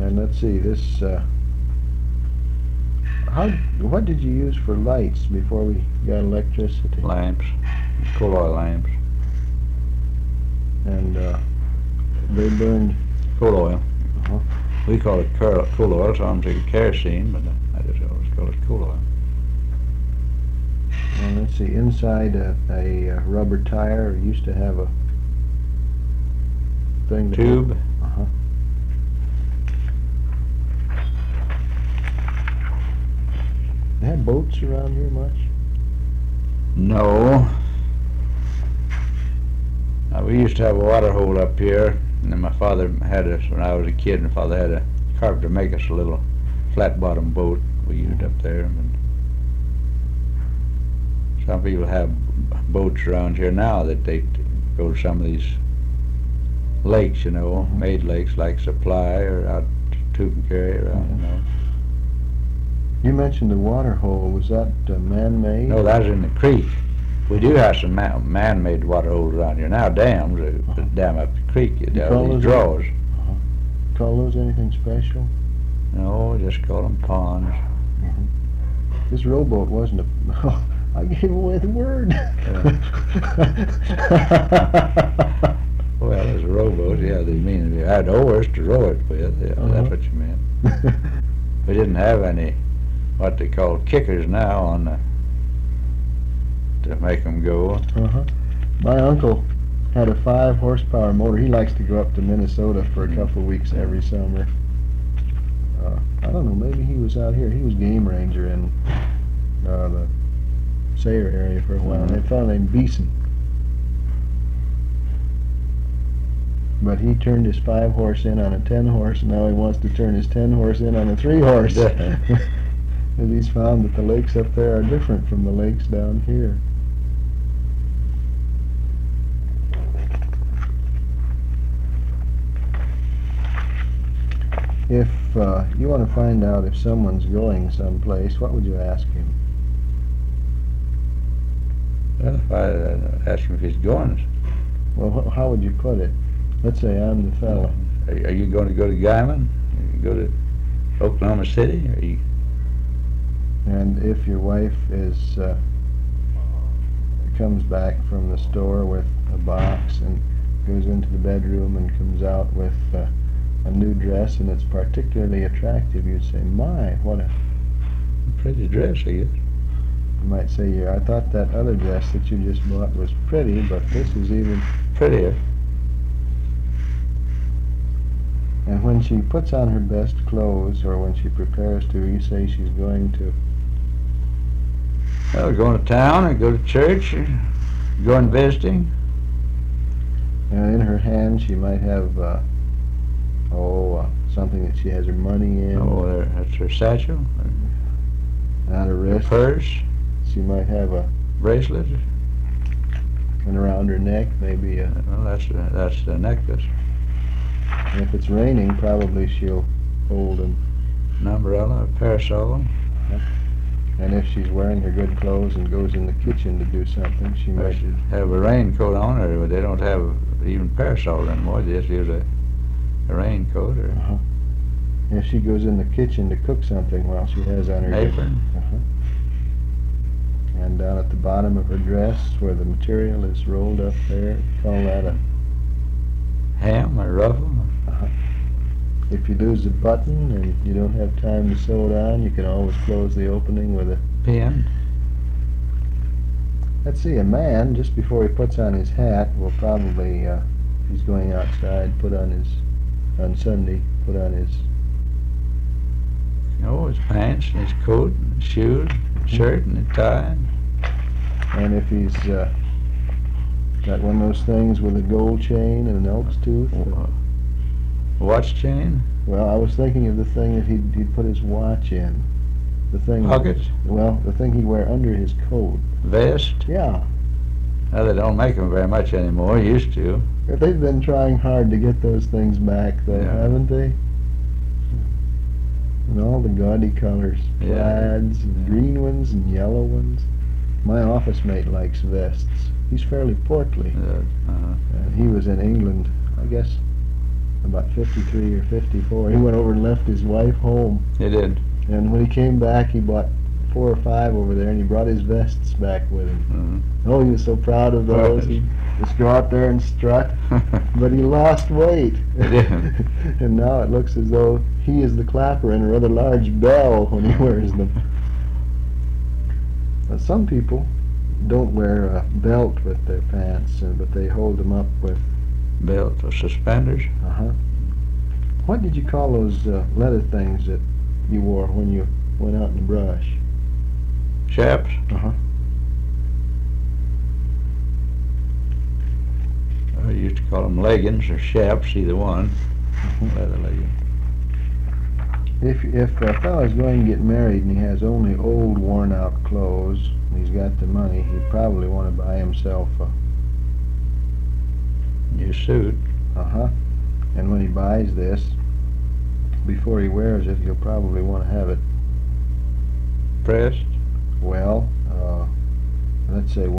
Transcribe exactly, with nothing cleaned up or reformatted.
And let's see, this, uh, how, what did you use for lights before we got electricity? Lamps, coal oil lamps. And uh, they burned coal oil. Uh-huh. We call it coal oil, so I'm thinking kerosene, but I just always call it coal oil. And let's see, inside a, a, a rubber tire used to have a thing. Tube. Uh-huh. They have boats around here much? No. Uh, we used to have a water hole up here, and then my father had us, when I was a kid, my father had a carpenter make us a little flat-bottom boat we used up there. And some people have boats around here now that they go to some of these lakes, you know, Mm-hmm. made lakes like Supply or out to Tuncumcari around, Mm-hmm. you know. You mentioned the water hole. Was that uh, man-made? No, that was in the creek. We do have some ma- man-made water holes around here now, dams, uh, Uh-huh. dam up the creek, you You know, call these those draws. Uh-huh. Call those anything special? No, we just call them ponds. Mm-hmm. This rowboat wasn't a... I gave away the word. Well, as a rowboat, yeah, they mean you had oars to row it with, yeah, Uh-huh. that's what you meant. We didn't have any, what they call kickers now on the, to make them go. Uh-huh. My uncle had a five horsepower motor. He likes to go up to Minnesota for a Mhm. couple of weeks every summer. Uh, I don't know, maybe he was out here. He was game ranger in uh, the Sayre area for a while. Mhm. They found him Beeson. But he turned his five horse in on a ten horse, and now he wants to turn his ten horse in on a three horse. And he's found that the lakes up there are different from the lakes down here. If uh, you want to find out if someone's going someplace, what would you ask him? Well, if I uh, asked him if he's going, Well, wh- how would you put it? Let's say I'm the fellow. are, are you going to go to Guyman? Are you go to Oklahoma City? Are you? And if your wife is uh, comes back from the store with a box and goes into the bedroom and comes out with uh, a new dress and it's particularly attractive, you'd say, "My, what a..." Pretty dress, I guess. You might say, "Yeah, I thought that other dress that you just bought was pretty, but this is even..." Prettier. And when she puts on her best clothes, or when she prepares to, you say she's going to... Well, going to town or go to church or going visiting. And in her hand, she might have, uh, oh, uh, something that she has her money in. Oh, there, that's her satchel. On her Her wrist, purse, she might have a... bracelet. And around her neck, maybe a... Well, that's the, that's the necklace. And if it's raining, probably she'll hold an... An umbrella, a parasol. And if she's wearing her good clothes and goes in the kitchen to do something, she Or might... she'd have a raincoat on her, but they don't have even parasol anymore. They just use a, a raincoat or Uh-huh. If she goes in the kitchen to cook something while she has on her... apron. Uh-huh. And down at the bottom of her dress, where the material is rolled up there, call that a... Hem or ruffle. Uh-huh. If you lose a button and you don't have time to sew it on, you can always close the opening with a... Pin. Let's see, a man, just before he puts on his hat, will probably, uh, if he's going outside, put on his... on Sunday, put on his... You know, his pants and his coat and his shoes, and shirt and his tie. And if he's uh, got one of those things with a gold chain and an elk's tooth... uh, Watch chain. well, I was thinking of the thing that he'd, he'd put his watch in. The thing... Pockets. Well, the thing he'd wear under his coat. Vest. Yeah. Now they don't make them very much anymore. Used to. They've been trying hard to get those things back, though, Yeah. haven't they? And all the gaudy colors. Yeah. Plaids, and green ones, and yellow ones. My office mate likes vests. He's fairly portly. Uh, uh, And he was in England, I guess, about fifty-three or fifty-four. He went over and left his wife home. He did. And when he came back, he bought four or five over there, and he brought his vests back with him. Mm-hmm. Oh, he was so proud of those. He just go out there and strut. But he lost weight. He did. And now it looks as though he is the clapper in a rather large bell when he wears them. But some people don't wear a belt with their pants, uh, but they hold them up with... Belt or suspenders? Uh-huh. What did you call those uh, leather things that you wore when you went out in the brush? Chaps? Uh-huh. I used to call them leggings or chaps, either one. Mhm. Leather leggings. If if a fellow's going to get married and he has only old, worn-out clothes, and he's got the money, he'd probably want to buy himself a... New suit. Uh-huh. And when he buys this, before he wears it, he'll probably want to have it, Pressed. well, uh, let's say